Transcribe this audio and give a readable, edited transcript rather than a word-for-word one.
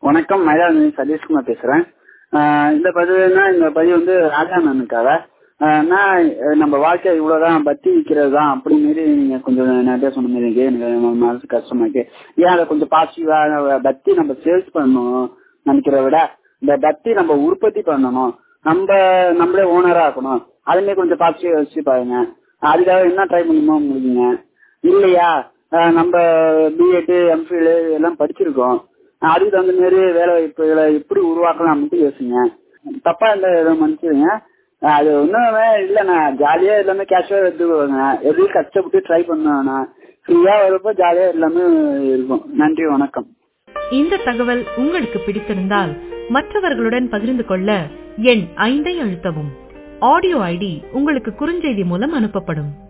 வணக்கம், மயிலாடுதுறை சதீஷ்குமார் பேசுறேன். இந்த பதிவு வந்து ராஜாண்ணனுக்காக. நம்ம வாழ்க்கை இவ்வளவுதான், பத்தி விற்கிறது தான் அப்படி மாரி நீங்க கொஞ்சம் நிறைய சொன்ன மாதிரி எனக்கு மனசு கஷ்டமா இருக்கு. ஏன் அதை கொஞ்சம் பாசிட்டிவா பத்தி நம்ம சேல்ஸ் பண்ணணும் நினைக்கிறத விட இந்த பத்தி நம்ம உற்பத்தி பண்ணணும், நம்மளே ஓனரா இருக்கணும். அதுமே கொஞ்சம் பாசிட்டிவா வச்சு பாருங்க. அதுக்காக என்ன ட்ரை பண்ணுமோ முடியுங்க இல்லையா? நம்ம பிஎட் எம்ஃபில் எல்லாம் படிச்சிருக்கோம். அதுக்கு தகுந்த மாதிரி வேலை வாய்ப்புகளை எப்படி உருவாக்கலாம் மட்டும் யோசிங்க. தப்பா இருந்தா எதுவும் மன்னிச்சிருங்க. அது ஒண்ணுமே இல்லைண்ணா, ஜாலியா எல்லாமே கேஷுவலா எடுத்துக்கோங்க. எதுவும் கஷ்டப்பட்டு ட்ரை பண்ணுவேண்ணா, ஃப்ரீயா வரப்போ ஜாலியா எல்லாமே இருக்கும். நன்றி, வணக்கம். இந்த தகவல் உங்களுக்கு பிடித்திருந்தால் மற்றவர்களுடன் பகிர்ந்து கொள்ள எண் 5 அழுத்தவும். ஆடியோ ஐடி உங்களுக்கு குறுஞ்செய்தி மூலம் அனுப்பப்படும்.